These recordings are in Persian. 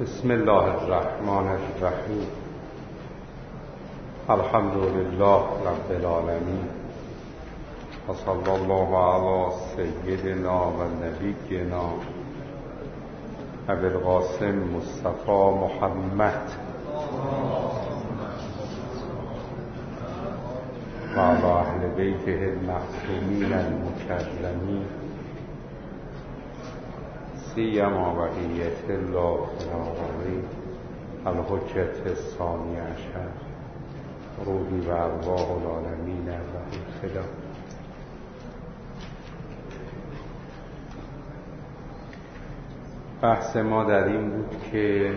بسم الله الرحمن الرحیم. الحمد لله رب العالمین و صلی الله علی سیدنا و نبینا ابی القاسم مصطفی محمد و علی اهل بیته المعصومین المکرمین سیما بقیت الله العظیم الحجة الثانی عشر روحی و ارواح العالمین له الفدا. بحث ما در این بود که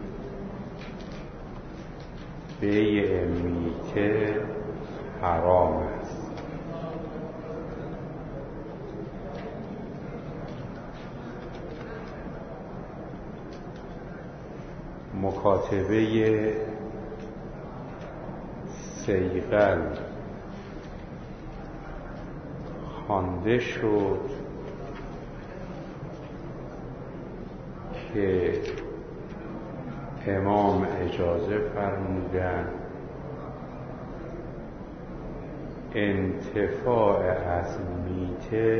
بیع میته حرام است. مکاتبه صیقل خوانده شد که امام اجازه فرمودند انتفاع از میته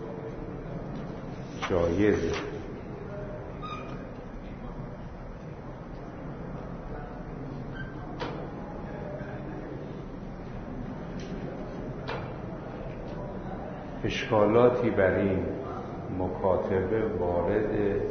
جایزه. اشکالاتی بر این مکاتبه وارده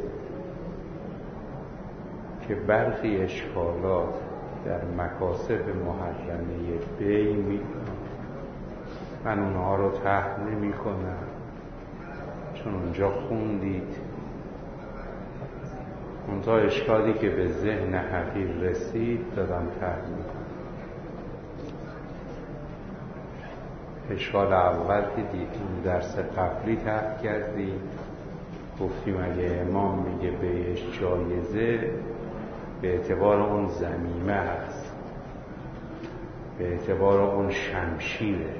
که برخی اشکالات در مکاسب محرمه بیع میکنم، من اونها رو طرح نمی کنم چون اونجا خوندید. اونجا اشکالی که به ذهن حقیر رسید دادم طرح میکنم. اشکال اول که دیدیم درس قبلی طرح کردیم، گفتیم اگه امام میگه بیعش جایزه به اعتبار اون ضمیمه هست، به اعتبار اون شمشیره.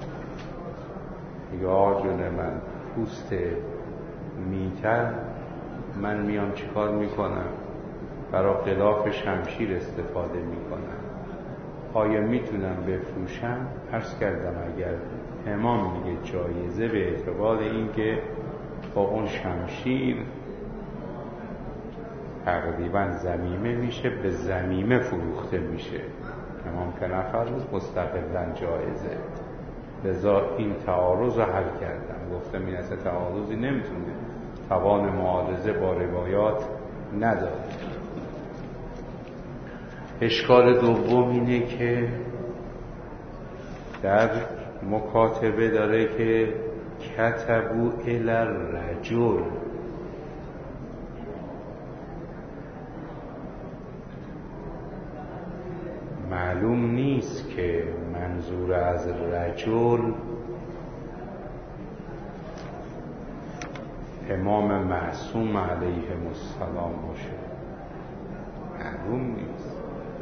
یا جون من پوست میتر من میام چیکار میکنم؟ برای غلاف شمشیر استفاده میکنم. آیا میتونم بفروشم؟ عرض کردم اگر امام میگه جایزه به اعتبار اینکه با اون شمشیر تقریبا ضمیمه میشه، به ضمیمه فروخته میشه. امام که نفرمود مستقلاً جایزه. لذا این تعارض رو حل کردم. گفتم این اصلا تعارضی نمیتونه، توان معارضه با روایات نداره. اشکال دوم اینه که در مکاتبه داره که کتبو الی الرجل، معلوم نیست که منظور از رجل امام معصوم علیه السلام باشه، معلوم نیست.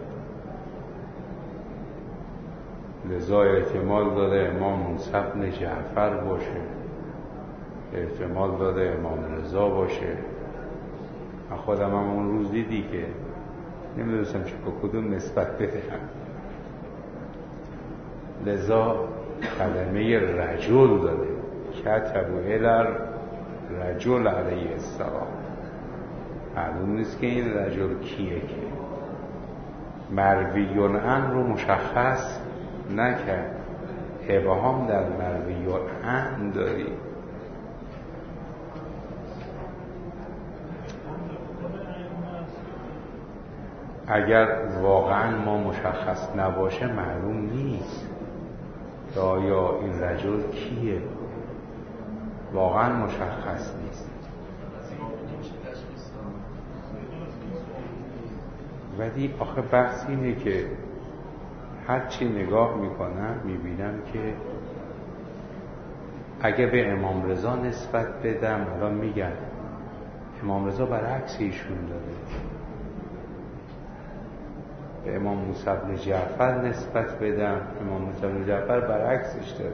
لذا احتمال داره امام موسی بن جعفر باشه، احتمال داره امام رضا باشه. من خودم هم اون روز دیدی که نمیدونستم چه به کدوم نسبت بدهم. لذا کلمه رجل داره، کتبو الی رجل علیه السلام. معلوم نیست که این رجل کیه که مرویون عن رو مشخص نکرد. ابهام در مرویون عن داری. اگر واقعا ما مشخص نباشه معلوم نیست که آیا این رجل کیه، واقعا مشخص نیست. ولی آخه بحث اینه که هرچی نگاه میکنم میبینم که اگه به امام رضا نسبت بدم، الان میگن امام رضا برعکس ایشون داره، به امام موسی بن جعفر نسبت بدم، امام موسی بن جعفر برعکسش داره.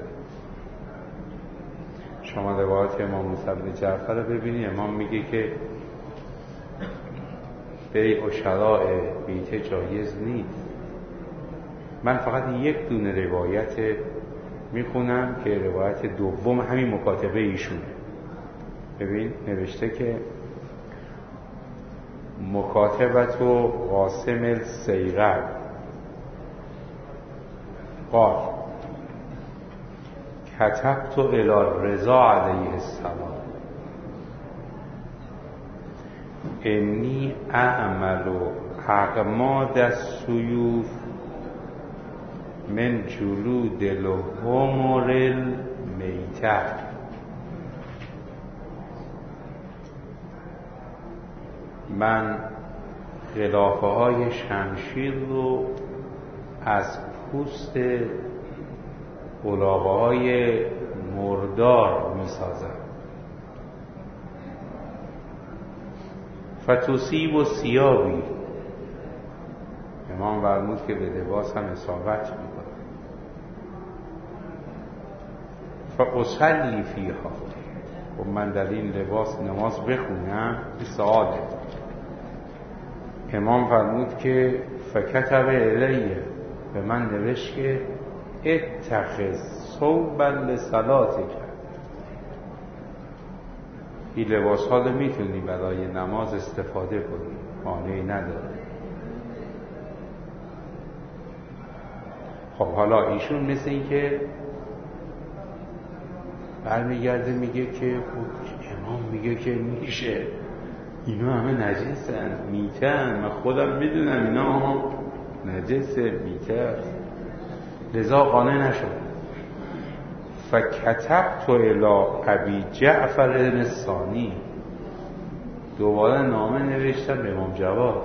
شما روایت امام موسی بن جعفر رو ببینید، امام میگه که بیع و شراء میته جایز نیست. من فقط یک دونه روایت میخونم که روایت دوم همین مکاتبه ایشونه. ببین نوشته که مکاتبت و قاسم السیغر قال کتبت الی رضا علیه السلام انی اعمل اقماد السیوف من جلود الحمر المیتة. من غلافه های شمشیر رو از پوست الاغه های مردار می سازم. فتصیب و ثیابی، امام فرمود که به لباس هم اصابت میکنه. فاصلی فیها، و من در این لباس نماز بخونم. این سواله. امام فرمود که فکتب الیه، به من نوشت که اتخذ ثوبا لصلاتک، این لباس ها رو میتونی برای نماز استفاده کنی، مانعی نداره. خب حالا ایشون مثل این که برمیگرده میگه که امام میگه که میشه، اینا همه نجسن، میتن، من خودم میدونم اینا نجسه، میتن، لذا قانع نشد. فکتبت الی ابی جعفر الثانی، دوباره نامه نوشتم به امام جواد،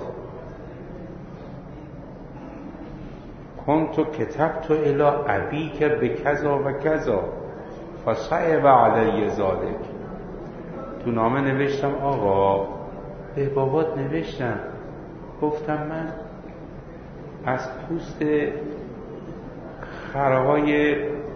کنت کتبت الی ابی که به کذا و کذا فصعب علی ذلک. تو نامه نوشتم آقا به بابات نوشتم، گفتم من از پوست خرهای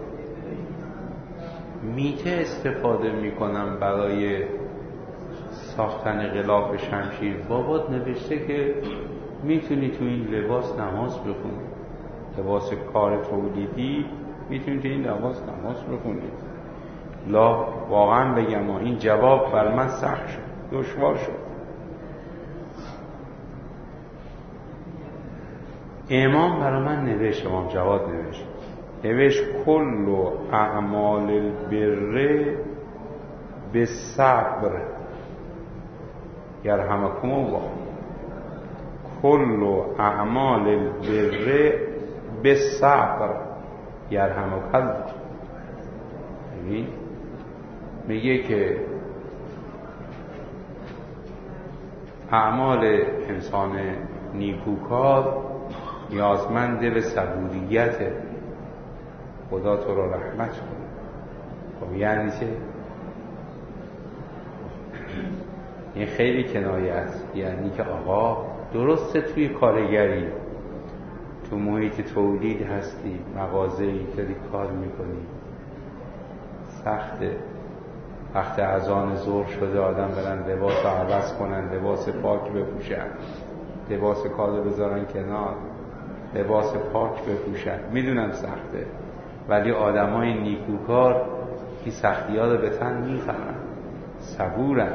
میته استفاده میکنم برای ساختن غلاف شمشیر. بابات نوشته که میتونی تو این لباس نماز بخونی، لباس کار تولیدی، میتونی تو این لباس نماز بخونی. لا واقعا بگم این جواب بر من سخت شد، دشوار شد. امام برای من نوشت، امام جواد نوشت کل اعمال البر بالصبر یرحمکم الله، کل اعمال البر بالصبر یرحمک الله. میگه که اعمال انسان نیکوکار نیازمند به صبوریته، خدا تو رو رحمت کنه. خب یعنی چه؟ این خیلی کنایه است. یعنی که آقا درسته توی کارگری، تو محیط تولید هستی، مغازه‌ای داری کار میکنی، سخته. وقت اذان ظهر شده آدم برن لباس رو عوض کنن، لباس پاک بپوشن، لباس کار بذارن کنار، لباس پاک بپوشن. میدونم سخته، ولی آدمای نیکوکار این سختی ها رو به تن میفهمن، صبورن.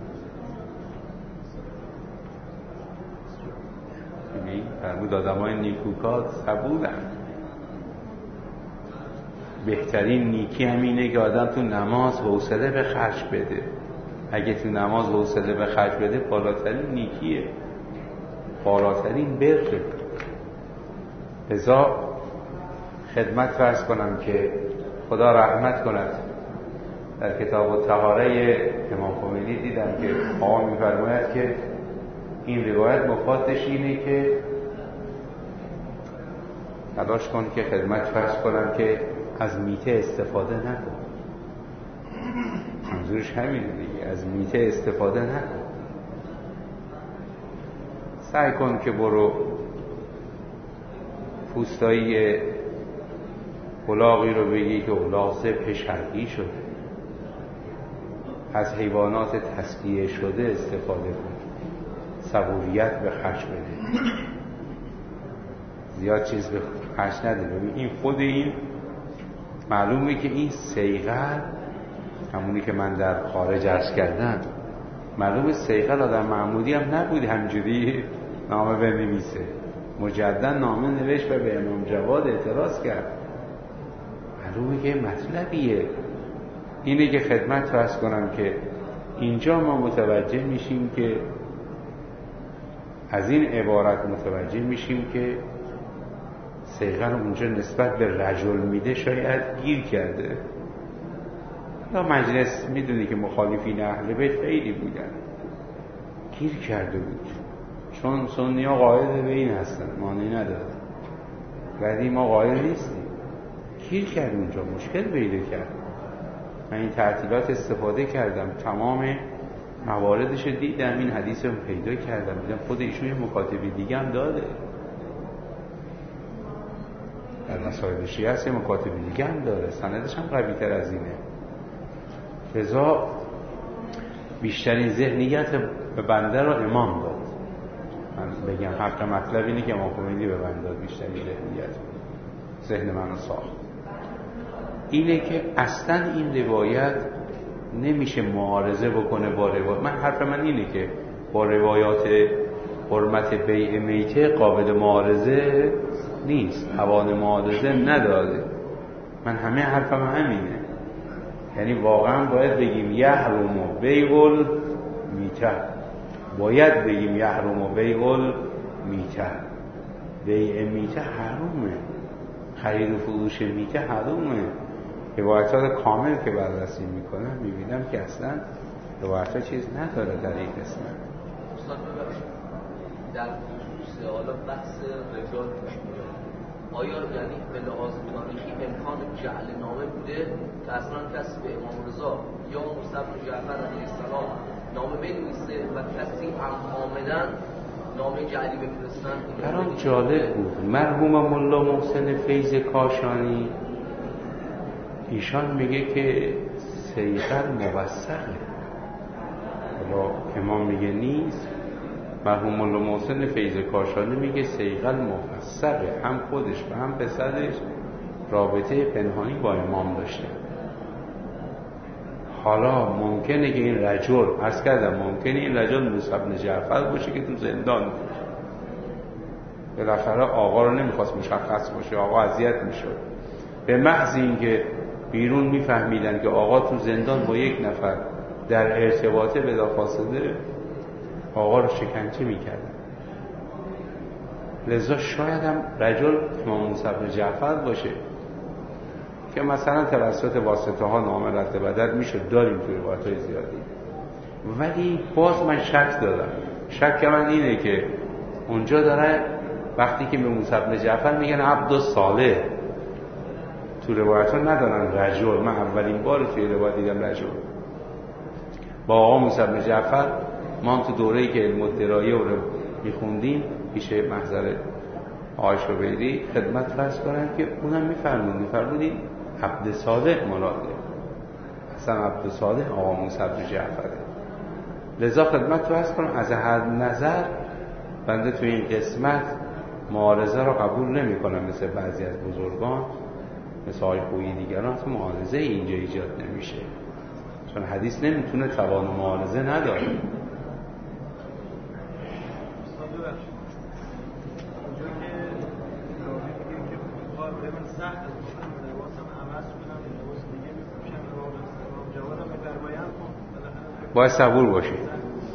فرمود آدمای نیکوکار صبورن. بهترین نیکی همینه که آدم تو نماز حوصله به خرج بده. اگه تو نماز حوصله به خرج بده بالاترین نیکیه، بالاترین بره. لذا خدمت فرض کنم که خدا رحمت کند، در کتاب الطهاره امام خمینی دیدم که آقا می‌فرماید که این روایت مفادش اینه که تلاش کن که خدمت فرض کنم که از میته استفاده نکن. منظورش همینه دیگه، از میته استفاده نکن. سعی کن که برو پوستایی الاغی رو بگی که الاغ ذبح شرعی شده، از حیوانات تسلیه شده استفاده کن. صبوریت به خرج بده، زیاد چیز به خرج نده. ببین این خود این معلومه که این صیقل، همونی که من در خارج عرض کردم، معلومه صیقل آدم معمولی هم نبود همجوری نامه بنویسه، مجددا نامه نوشت و به امام جواد اعتراض کرد. معلومه که مطلبیه. اینه که خدمت عرض کنم که اینجا ما متوجه میشیم که از این عبارت متوجه میشیم که صیغه رو اونجا نسبت به رجل میده شاید گیر کرده. یا مجلس میدونی که مخالفین اهل بیت خیلی بودن، گیر کرده بود، چون سنی ها قائل به این هستن، مانعی نداره، ولی ما قائل نیستیم. گیر کرد اونجا، مشکل پیدا کرد. من این تعطیلات استفاده کردم، تمام مواردش دیدم، این حدیث رو پیدا کردم، دیدم خود ایشون یه مکاتبی دیگه هم داده در مسائل شیعه هست، یه مکاتبی دیگه هم داره، سندش هم قوی تر از اینه. لذا بیشترین ذهنیت به بنده رو امام داد. من بگم حق مطلب اینه که امام خمینی به بنده داد بیشترین ذهنیت، ذهن منو ساخت. اینه که اصلا این روایت نمیشه معارضه بکنه با روایت. من حرف من اینه که با روایات حرمت بیع میته قابل معارضه نیست، توان معارضه نداره. من همه حرفم همینه، یعنی واقعا باید بگیم یحرم بیع المیته، باید بگیم یحرم بیع المیته. بیع میته حرومه، خرید و فروش میته حرومه. روایتات کامل که بررسی میکنم میبینم که اصلا روایتات چیز نداره در این قسمت. استاد ببخشید، در خصوص حالا بحث رجال آیا یعنی به لحاظ تاریخی امکان جعل نامه بوده که اصلا کسی به امام رضا یا موسی بن جعفر علیه السلام نامه بنویسه و کسی عمدن نامه جعلی بفرستن؟ برام جالب بود. مرحوم ملا محسن فیض کاشانی ایشان میگه که صیغه موثقه، حالا امام میگه نیست. مرحوم ملا محسن فیض کاشانی میگه صیغه موثقه، هم خودش و هم پسرش رابطه پنهانی با امام داشته. حالا ممکنه که این رجل، عرض کردم ممکنه این رجل موسی بن جعفر باشه که تو زندان بود، بالاخره آقا رو نمیخواست مشخص باشه، آقا اذیت میشد. به محض اینکه بیرون میفهمیدن که آقا تو زندان با یک نفر در ارتباطه، بلافاصله آقا رو شکنجه میکردن. لذا شاید هم رجل امام موسی بن جعفر باشه که مثلا توسط واسطه ها نامه رد بدل میشد، داریم توی روایت‌های زیادی. ولی باز من شک دارم. شک من اینه که اونجا داره وقتی که به موسی بن جعفر میگن عبد صالح، تو روایت ها ندارن رجل. من اولین بار توی روایت دیدم رجل. با آقا موسی بن جعفر ما هم تو دوره‌ای که علم الدرایه رو میخوندیم پیش محضر آقای شبیری خدمت فرض کنن که اونم میفرمودین عبد صالح مراده، اصلا عبد صالح آقا موسی بن جعفره. لذا خدمت فرض کنم از هر نظر بنده تو این قسمت معارضه رو قبول نمی کنم، مثل بعضی از بزرگان مثل آقای خویی دیگران تو معارضه اینجا ایجاد نمیشه، چون حدیث نمیتونه توان معارضه نداره. باید صبور باشید.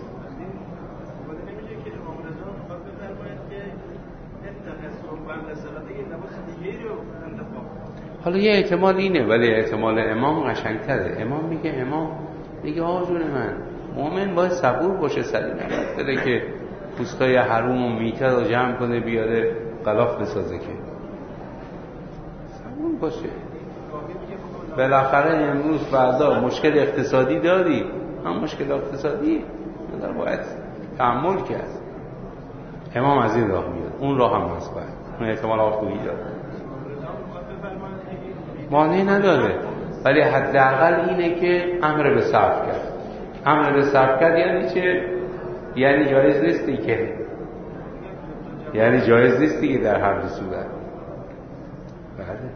حالا یه احتمال اینه، ولی احتمال امام قشنگتره. امام میگه آقا جون من، مومن باید صبور باشه، سری نباید بده که پوستای حروم و میته رو جمع کنه بیاره غلاف بسازه، که صبور باشه. بالاخره امروز فردا مشکل اقتصادی داری، هم مشکل اقتصادی در باید تحمل کرد. امام از این راه میاد، اون راه هم هست، باید اون احتمال آفویی داره، مانعی نداره، ولی حداقل اینه که امر به صبر کرد. امر به صبر کرد یعنی چه؟ یعنی جایز نیستی که جایز نیستی که در هر دو صورت. بله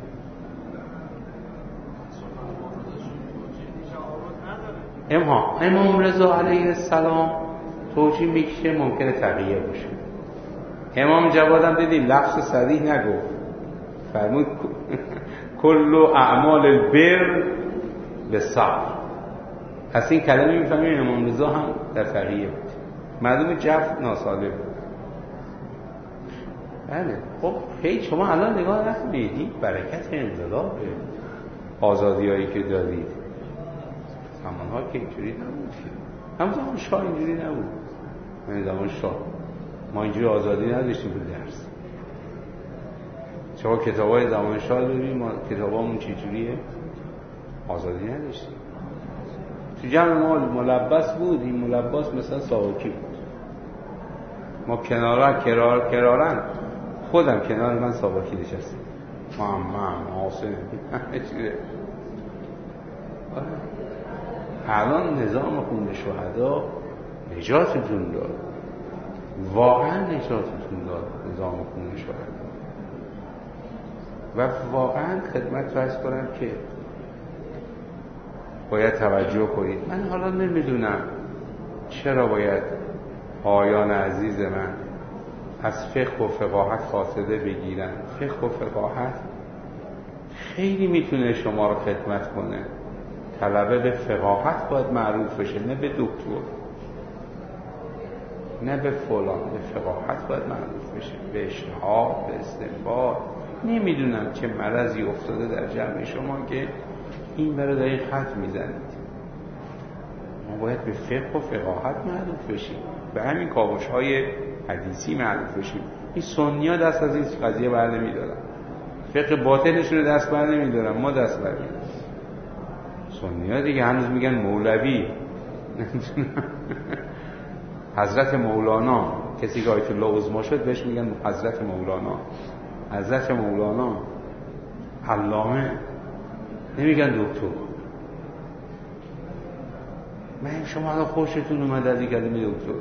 امام رضا علیه السلام توجیه میکشه ممکنه تغییر باشه. امام جواد هم دیدیم لفظ صریح نگفت، فرمود کل اعمال البر به صبر. از این کلمه میفهمیم امام رضا هم در تغییر بود، معلومه جفت ناسالم بود. بله خب خیلی شما الان نگاه نکنید این برکت انقلاب آزادیایی که دارید زمانها که اینجوری نبود که، هم زمان شاه اینجوری نبود. من زمان شاه ما اینجوری آزادی نداشتیم تو درس. شما کتابای زمان شاه ببینید، ما کتابامون چجوریه؟ آزادی نداشتیم. تو جمع ما ملبس بود، این ملبس مثلا ساواکی بود. ما کنارن خودم کنار من ساواکی نشستیم، محمد حسین الان نظام خون شهدا نجاتتون داد، واقعا نجاتتون داد نظام خون شهدا. و واقعا خدمت عرض کنم که باید توجه کنید. من حالا نمیدونم چرا باید آیان عزیز من از فقه و فقاهت فاصله بگیرن. فقه و فقاهت خیلی میتونه شما رو خدمت کنه. طلبه به فقاهت باید معروف بشه، نه به دکتر، نه به فلان، به فقاهت باید معروف بشه، به اجتهاد، به استنباط. نمیدونم چه مرضی افتاده در جمع شما که این برای داری خط میزنید. ما باید به فقه و فقاهت معروف بشیم، به همین کاوش‌های حدیثی معروف بشیم. این سنی‌ها دست از این قضیه بر نمی‌دارن، فقه باطنشون رو دست بر نمی‌دارن، ما دست بر می‌داریم. سنی‌ها دیگه هنوز میگن مولوی حضرت مولانا. کسی که آیت الله عظما شد بهش میگن حضرت مولانا، حضرت مولانا، علامه، نمیگن دکتر. من شما الان خوشتون اومده از این کلمه دکتر،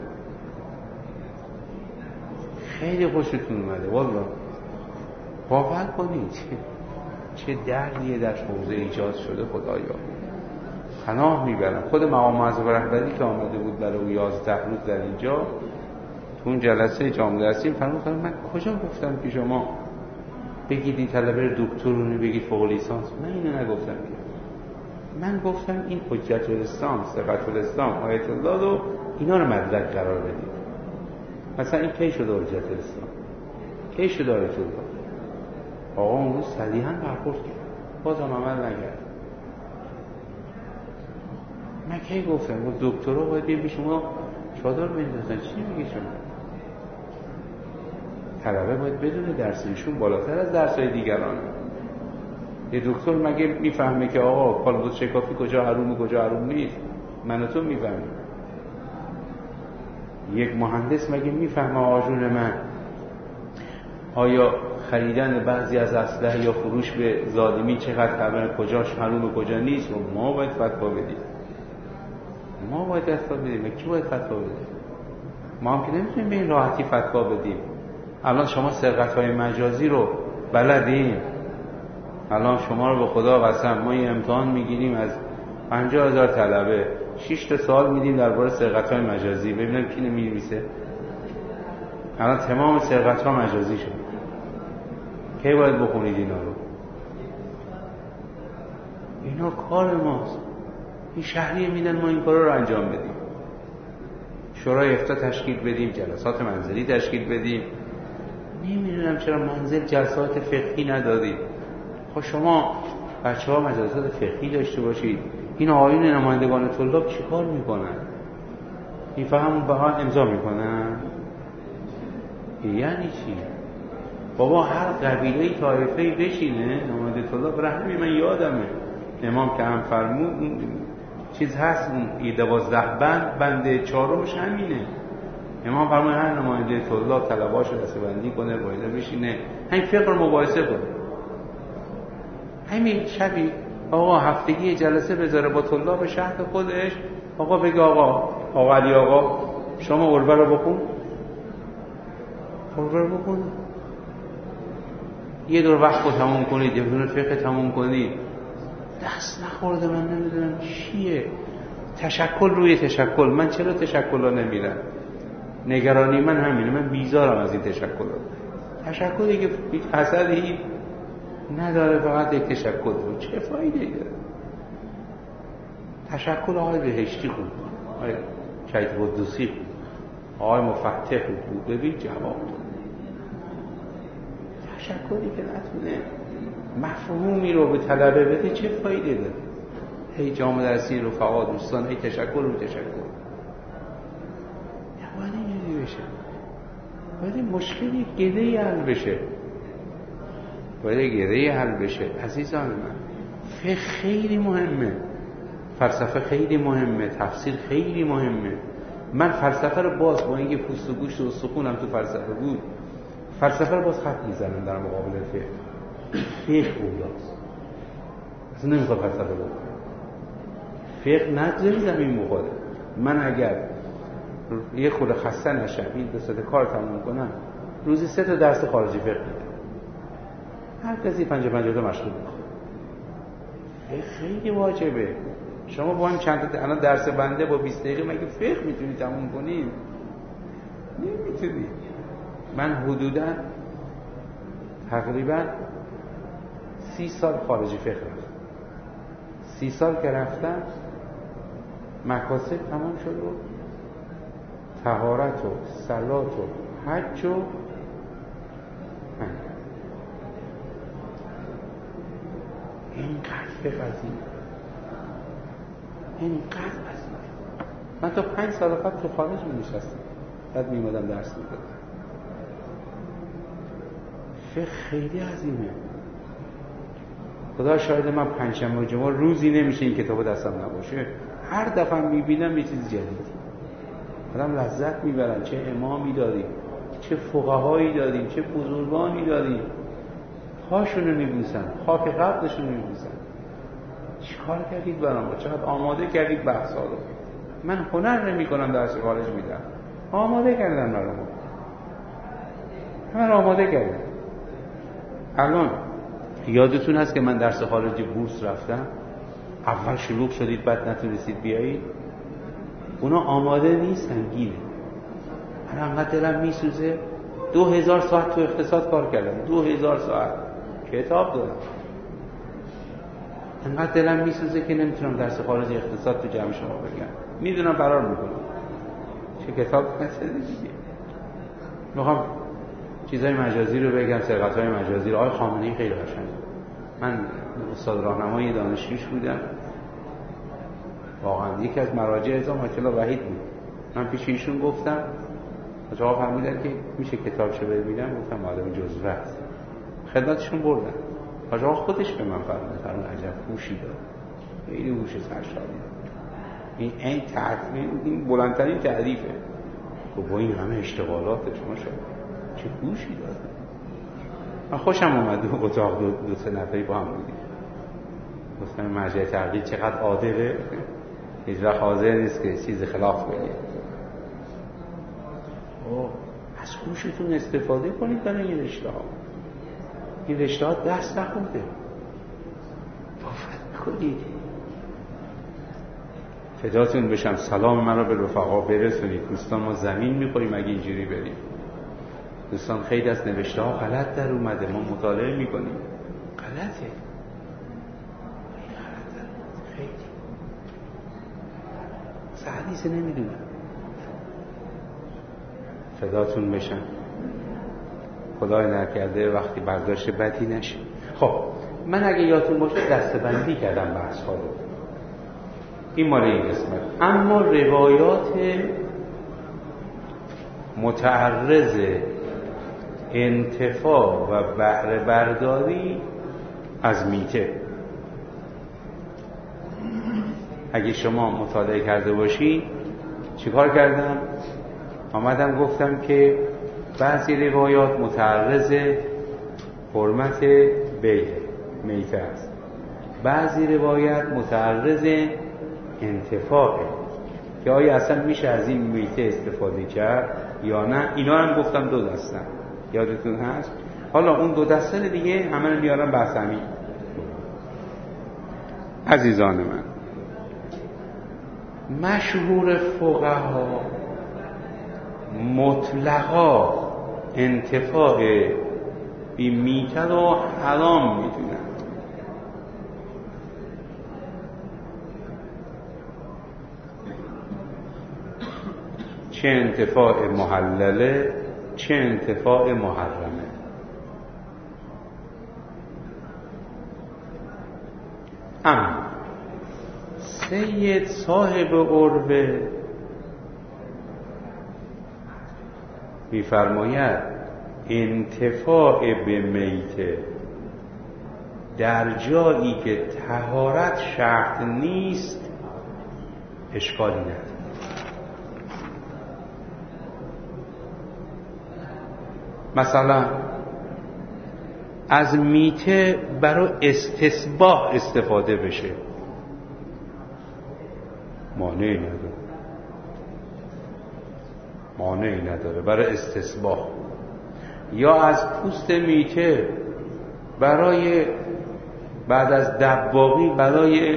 خیلی خوشتون اومده والله. باور کنید چه دردیه در حوزه ایجاد شده. خدایا پناه میبرم. خود مقام معظم رهبری که آمده بود برای او 11 روز در اینجا تو اون جلسه جامع درسی فرمود من کجا گفتم که شما بگید این طلبه دکتر رو بگید فوق لیسانس؟ من اینو نگفتم که. من گفتم این حجت الاسلام، ثقت الاسلام، آیت الله رو اینا رو مدرک قرار بدید. مثلا این کی شده حجت الاسلام؟ کی شده آیت الله؟ آقا اون روز صریحاً برخورد کرد، بازم عمل نکرد. من کی گفتم دکترها باید بیم شما چادر بندازن؟ چی میگی شما؟ طلبه باید بدونه درسشون بالاتر از درسای دیگران. یه دکتر مگه میفهمه که آقا پالبوت شکافی کجا حرومه کجا حروم نیست؟ من و تو میفهمیم. یک مهندس مگه میفهمه آجون من آیا خریدن بعضی از اسلحه یا فروش به ظالمی چقدر خبره، کجاش حرومه کجا نیست؟ و ما باید فتوا بدیم. ما باید فتوا بدیم. کی باید فتوا بده؟ ما هم که نمیتونیم به این راحتی فتوا بدیم. الان شما سرقت‌های مجازی رو بلدین؟ الان شما رو به خدا قسم ما یه امتحان میگیریم از 50,000 طلبه، 6 تا سوال میدیم درباره سرقت‌های مجازی، ببینم کی نمی‌نویسه. الان تمام سرقت‌ها مجازی شد. کی باید بخونید اینا رو؟ اینا کار ماست. این شهریه میدن ما این کارا رو انجام بدیم. شورای افتاء تشکیل بدیم، جلسات منزلی تشکیل بدیم. نمیدونم چرا منزل جلسات فقهی ندادید. خب شما بچه‌ها مجلسات فقهی داشته باشید. این آقایون نمایندگان طلاب چیکار میکنن؟ این فهم به حال امضا میکنن؟ یعنی چی؟ بابا هر قبیله طایفه‌ای بشینه نماینده طلاب رحمی. من یادمه امام که هم فرمود اون چیز هست، اون 12 بند 4مش همینه. امام فرمود هر نماینده طلاب طلباشو دسته‌بندی کنه، وایده بشینه، همین فقه رو مباحثه کنه. همین شبی آقا هفتگی جلسه بذاره با طلاب شهر خودش. آقا بگه آقا علی آقا شما قربه رو بخون، قربه رو بخون، یه دور وقت رو تموم کنید، یه دور فقه تموم کنید. دست نخورده من نمیدونم چیه تشکل روی تشکل. من چرا تشکل ها نمیرم؟ نگرانی من همینه، من بیزارم از این تشکل ها. تشکلی که هیچ اثری نداره، فقط یک تشکل بود، چه فایده داره؟ تشکل آقای بهشتی خوب، آقای شهید قدوسی خوب، آقای مفتح خوب، ببین جواب تشکلی که نتونه مفهومی رو به طلبه بده چه فایده داره؟ هی جامعه درسی رفقا دوستان هی تشکر رو تشکر. باید اینجوری بشه، باید مشکلی گله‌ای حل بشه، باید گله‌ای حل بشه. عزیزان من، فقه خیلی مهمه، فلسفه خیلی مهمه، تفسیر خیلی مهمه. من فلسفه رو باز با اینکه پوست و گوشت و سخونم تو فلسفه بود، فلسفه رو باز خط میزنم در مقابل فقه. فقه اولاست، اصلا نمیخواد فلسفه رو فقه نگذاری زمین بخوره. من اگر یه خورده خسته نشم، این 2 کار تموم کنم، روزی 3 درس خارجی فقه میدم، هر کسی 5 مشغول میخواد. خیلی واجبه. شما با هم چند تا الان درس بنده با 20 دقیقه مگه فقه میتونی تموم کنی؟ نمیتونی. من حدوداً تقریبا 30 سال خارجی فقه رفتم. 30 سال که رفتم مکاسب تمام شد و طهارت و صلات و حج و اینقدر فقه عظیم، اینقدر عظیم. من تا 5 سال قبل تو خارج می نشستم، بعد می اومدم درس می دادم. فقه خیلی عظیمه. خدا شاید من پنجشنبه و جمعه روزی نمیشه این کتابو دستم نباشه. هر دفعه میبینم یه چیز جدید، آدم لذت میبرن. چه امامی داریم، چه فقهایی داریم، چه بزرگانی داریم، پاشونو میبوسن، خاک قبرشونو میبوسن. چیکار کردید برام؟ چقدر آماده کردید بحثا رو. من هنر نمیکنم درس خارج میدم، آماده کردن برام، من آماده کردم. الان یادتون هست که من درس خارجی بورس رفتم، اول شلوغ شدید بعد نتونستید بیایید. اونا آماده نیستن، گیره. من انقدر دلم میسوزه. 2000 ساعت تو اقتصاد کار کردم، 2000 ساعت کتاب دارم. انقدر دلم میسوزه که نمیتونم درس خارجی اقتصاد تو جمع شما بگم. میدونم فرار میکنم، چه کتاب مثل دیگه. میخوام چیزای مجازی رو بگم، سرقت‌های مجازی رو. آقای خامنه‌ای خیلی قشنگ. من استاد راهنمای دانشجوش بودم، واقعا یکی از مراجع اعزام آیت الله وحید بود. من پیش ایشون گفتم، جواب فرمودن که میشه کتابشو ببینم. گفتم معلم جزوه است. خدمتشون بردم. آقا خودش به من فرمود عجب هوشی داره، خیلی هوش سرشاری. این تعریف، این بلندترین تعریفه. خب با این همه اشتغالات شما شد چه هوشی داره. من خوشم اومد اتاق 2-3 نفری با هم بودیم. گفتم مرجع تحقیق چقدر عادله، هیچ وقت حاضر نیست که چیز خلاف بگه. از هوشتون استفاده کنید برای این رشته ها. این رشته ها دست نخورده، بافت کنید. فداتون بشم. سلام من رو به رفقا برسونید. دوستان ما زمین میخوریم اگه اینجوری بریم. دوستان خیلی از نوشته ها غلط در اومده، ما مطالعه میکنیم غلطه، خیلی حدیث نمیدونم. فداتون بشم. خدای نکرده وقتی برداشت بدی نشه. خب من اگه یادتون باشه دسته‌بندی کردم بحث ها رو، این مال این قسمت. اما روایات متعرض انتفاع و بهره برداری از میته، اگه شما مطالعه کرده باشید چیکار کردم؟ آمدم گفتم که بعضی روایات متعرض حرمت بیع میته است، بعضی روایات متعرض انتفاع که آیا اصلا میشه از این میته استفاده کرد یا نه. اینا هم گفتم دو دستن، یادتون هست. حالا اون دو دسته دیگه همه رو میارم بحث همین. عزیزان من، مشهور فقها مطلقا انتفاع بی میته رو حرام میدونن. چه انتفاع محلله چه انتفاع محرمه. اما سید صاحب عروه می‌فرماید انتفاع به میته در جایی که طهارت شرط نیست اشکالی نداره. مثلا از میته برای استصباح استفاده بشه، مانعی نداره برای استصباح. یا از پوست میته برای بعد از دباغی برای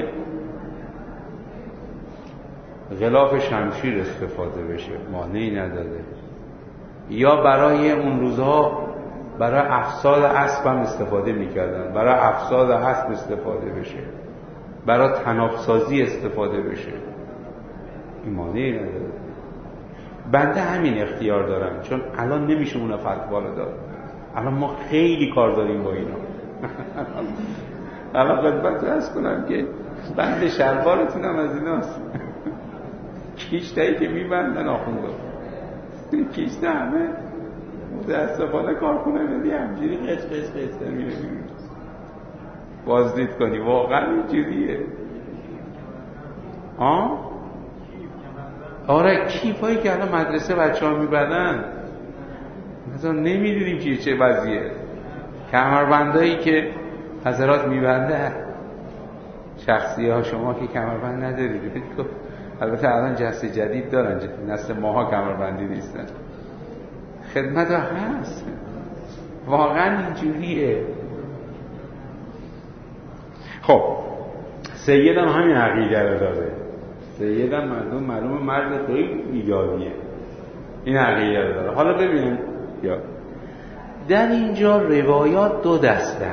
غلاف شمشیر استفاده بشه، مانعی نداره. یا برای اون روزها برای افساد اسب هم استفاده میکردن، برای افساد اسب استفاده بشه، برای طناب‌سازی استفاده بشه، این مانعی نداره. بنده همین اختیار دارم، چون الان نمیشه اون فتوا رو داد. الان ما خیلی کار داریم با اینا. الان خدمت عرض کنم که بند شلوارتونم از ایناست. کیشتایی که میبندن آخونده، کیشته همه متاسفانه کارخونه بدی همجوری قش میره بازدید کنی. واقعا اینجوریه. آره، کیفایی که الان مدرسه بچه ها میبرن مثلا نمیدونیم که چه وضعیه. کمربندایی که حضرات میبنده، شخصی ها شما که کمربند ندارید. البته الان جنس جدید دارن، نسل ماها کمربندی نیستن. خدمت ها هست، واقعا اینجوریه. خب سیدم همین عقیده رو داره. سیدم معلوم مرد خیلی ایجادیه، این عقیده رو داره. حالا ببینیم یا در اینجا روایات دو دسته.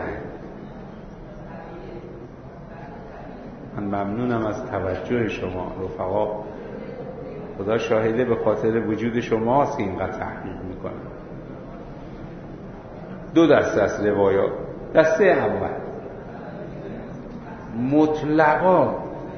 من ممنونم از توجه شما رفقا، خدا شاهده به خاطر وجود شماست که اینقدر تحقیق میکنم. دو دسته از روایات. دسته اول مطلقا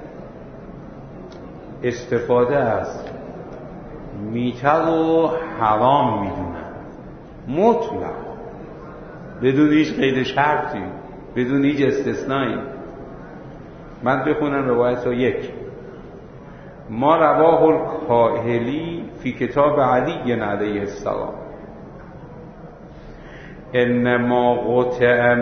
استفاده از میته رو حرام میدونن، مطلق، بدون هیچ قید شرطی، بدون هیچ استثنایی. من بخونم روایت رو. یک، ما رواه الکاهلی فی کتاب علی علیه السلام، انما قطع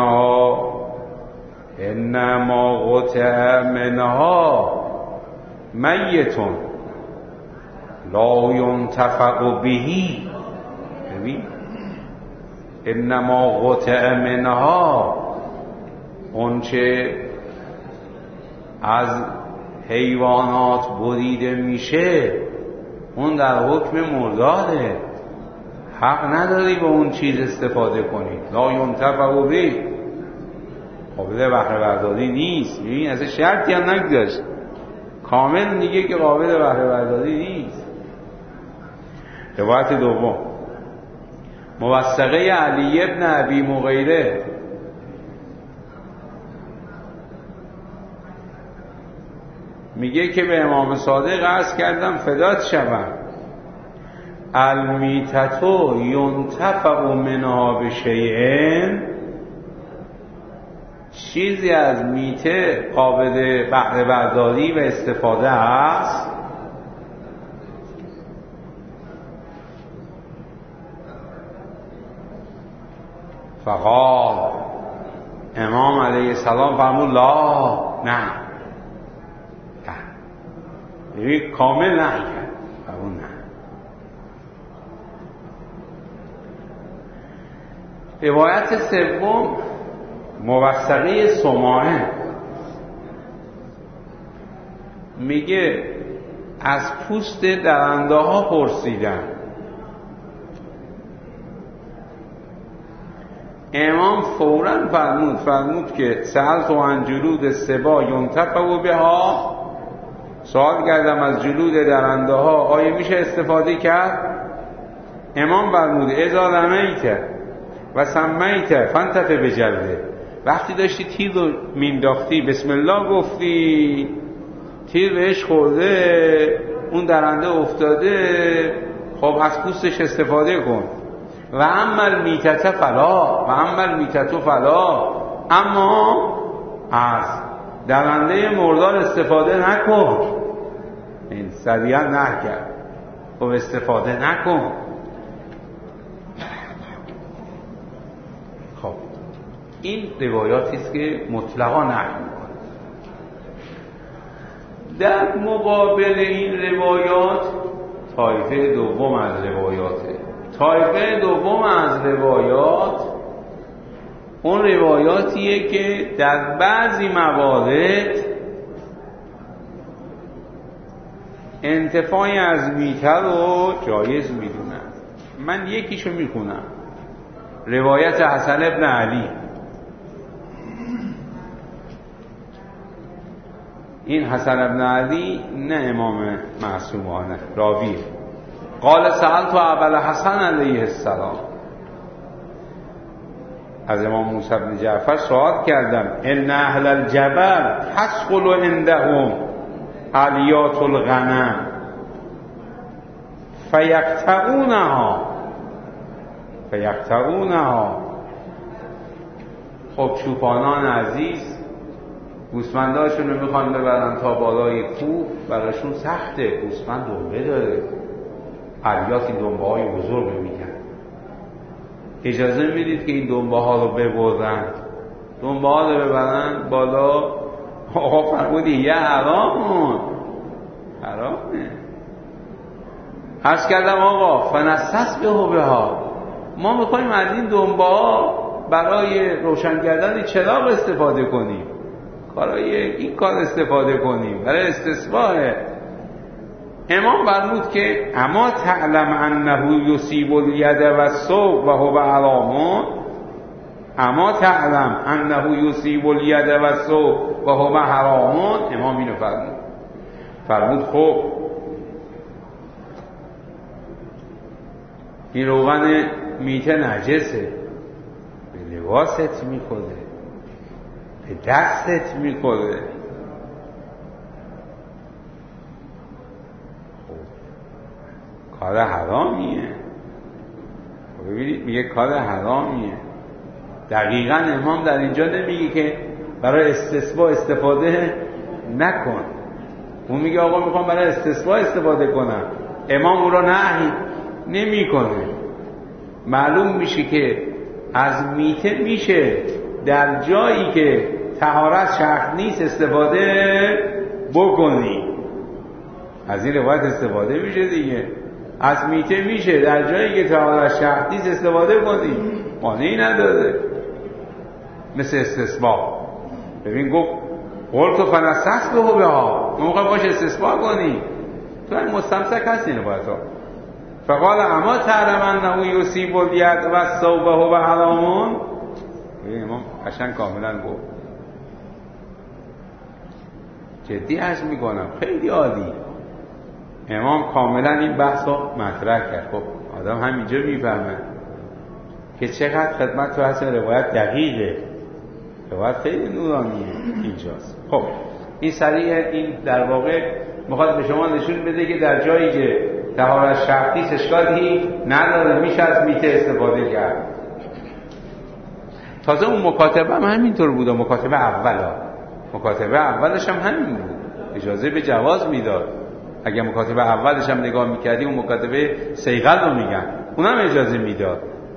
منها میتون لا ینتفع بهی. ببین، انما قطع منها، اونچه از حیوانات بریده میشه اون در حکم مرداره، حق نداری به اون چیز استفاده کنی. لا ینتفع به، قابل بهره برداری نیست. این اصلا شرطی هم نگذاشت، کامل میگه که قابل بهره برداری نیست. روایت دوم موثقه علی ابن ابی مغیره، میگه که به امام صادق عرض کردم فدات شوم، المیتتو ینتفع منها بشیء، چیزی از میته قابل بهره برداری و استفاده است. فقال، امام علیه السلام فرمود لا، نه. کامل نهی کرد. اون نه. روایت سوم موثقه سماعه میگه از پوست درنده ها پرسیدم. امام فوراً فرمود که سألت عن جلود السباع ينتفع بها، سوال کردم از جلود درنده ها آیا میشه استفاده کرد؟ امام فرمود اذا رمیت و سمیت فانتفع بجلده، وقتی داشتی تیر رو مینداختی بسم الله گفتی، تیر بهش خورده، اون درنده افتاده، خب از پوستش استفاده کن. و اما میتت فلا، اما از درنده مردار استفاده نکن. این صریحا نه کرد، خب استفاده نکن. خب این روایاتی است که مطلقا نهی می‌کنه. در مقابل این روایات طایفه دوم از روایات اون روایاتیه که در بعضی موارد انتفاع از میته رو جایز میدونن. من یکیشو میخونم، روایت حسن ابن علی. این حسن ابن علی نه امام معصومانه، راوی. قال سألت ابوالحسن علیه السلام، از امام موسی بن جعفر سوال کردم ان اهل الجبل تسقل عندهم علیات الغنم فیقطعونها. خب چوپانان عزیز گوسفنداشون رو میخوان ببرن تا بالای کوه، براشون سخته، گوسفند دنبه داره، علیات این دنبه های بزرگ میگن. اجازه میدید که این دنبه ها رو ببرن، دنبه ها رو ببرن بالا؟ آقا فرمودی یه حرامه. عرض کردم آقا فنسس به ها، ما میخوایم از این دنبه ها برای روشن کردن چراغ استفاده کنیم، برای این کار استفاده کنیم، برای استصباح. امام فرمود که اما تعلم انه یصیب الید و الثوب و هو حرام، اما تعلم انه یصیب الید و الثوب و هو حرام. امام اینو فرمود خب این روغن میته نجسه، به لباست میکنه، به دستت میکنه. کار حرامیه. ببینید میگه کار حرامیه. دقیقاً امام در اینجا نمیگه که برای استصباح استفاده نکن، اون میگه آقا میخوام برای استصباح استفاده کنم. امام اون رو نهی نمیکنه. معلوم میشه که از میته میشه در جایی که طهارت شرط نیست استفاده بکنی. از این روایت استفاده میشه دیگه. از میته میشه در جایی که طهارت شرط نیست استفاده کنی، مانعی نداره. مثل استصباح. ببین گفت قلت فنسس به ها، موقع باش استصباح کنی. تو این مستمسک هستی این روایت ها. فقال اما تعلم انه یصیب الید و الثوب و هو حرام. امام قشنگ کاملا گفت. جدی عرض میکنم خیلی عالی. امام کاملا این بحث رو مطرح کرد. خب آدم همینجا میفهمه که چقدر خدمت تو هست روایت دقیقه. روایت خیلی نورانیه اینجاست. خب این صریح این در واقع میخواد به شما نشون بده که در جایی که طهارت شرطی اشکالی نداره، میشه از میته استفاده کرد. تازه اون مکاتبه هم همینطور بود. مکاتبه اولش هم همین بود، اجازه به جواز میداد. اگه مکاتبه اولش هم نگاه میکردی اون مکاتبه صیغل رو میگن، اونم اجازه میداد.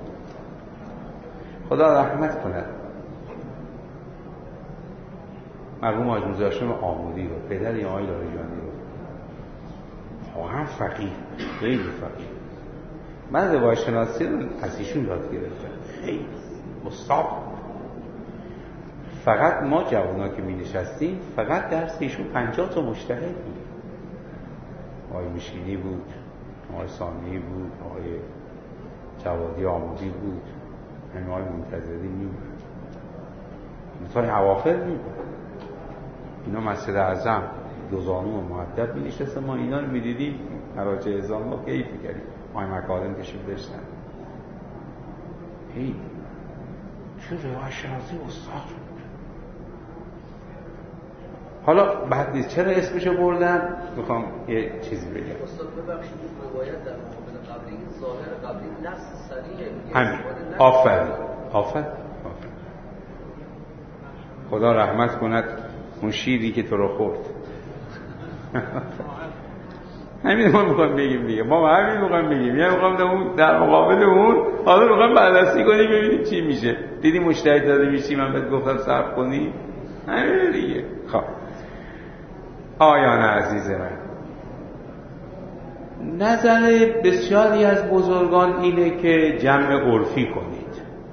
خدا رحمت کنه مرحوم حاج میرزا هاشم آمودی رو، پدر آقای لاریجانی رو. واقعا فقیه، خیلی فقیه. من روایت شناسی رو از ایشون یاد گرفتم، خیلی استاد. فقط ما جوونا که می نشستیم فقط درس ایشون 50 تا مجتهد بود. آقای مشکینی بود، آقای ثانی بود، آقای جوادی آمودی بود، همین آقای منتظری می بود، تا اواخر می بود. اینا مسجد اعظم دوزانو و مؤدب می نشستن، ما اینا رو می دیدیم مراجع ازان ما کیف کردیم. آقای مکارم تشریف داشتن، هی چون روایت شناسی استاد بود. حالا بعد چرا اسمشو بردم؟ میخوام یه چیزی بگم. استاد ببخشید روایت در مقابل قبلی ظاهر قبلی نص صریح همین. آفرین. خدا رحمت کند اون شیری که تو رو خورد. همین ما میخوام بگیم دیگه. ما همین میخوام بگیم. یعنی میخوام در مقابل اون حالا میخوام بررسی کنیم ببینیم چی میشه. دیدی مجتهد داده میشی، من بهت گفتم صبر کنی. همین دیگه. خب آیان عزیز من، نظر بسیاری از بزرگان اینه که جمع عرفی کنید.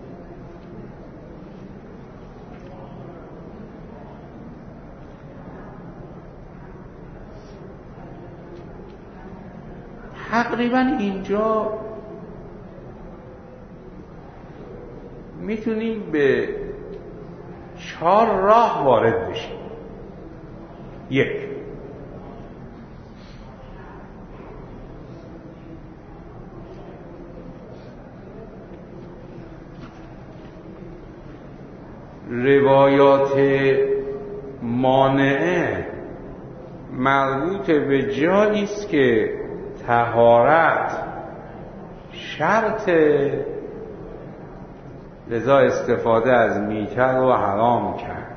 تقریبا اینجا میتونیم به 4 راه وارد بشیم. 1، روایات مانعه مربوط به جایی است که طهارت شرط، لذا استفاده از میته رو حرام کرد.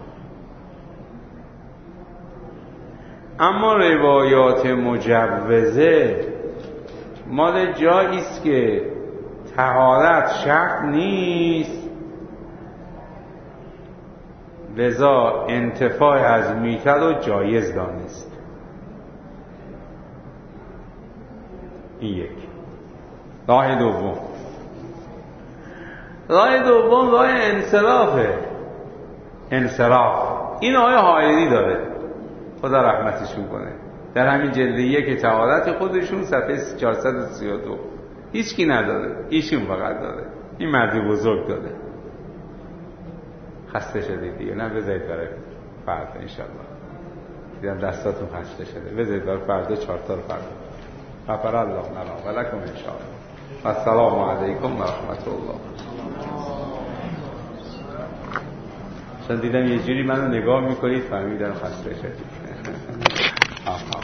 اما روایات مجوزه مال جایی است که طهارت شرط نیست، لذا انتفاع از میته رو جایز دانست. این 1. راه دوم راه انصرافه. این آیه حائری داره، خدا رحمتشون کنه، در همین جلد 1 طهارت خودشون صفحه 432. هیچ کی نداره، ایشون فقط داره. این مردی بزرگ داره. خسته شده دیگه، نه بذارید برای فردا انشالله. دیدم دستاتون خسته شده، بذارید برای فردا 4 تا رو فردا. غفر الله لنا و لکم انشاءالله. السلام علیکم و رحمت الله. چون دیدم یه جوری منو نگاه میکنید فهمیدم خسته شدید.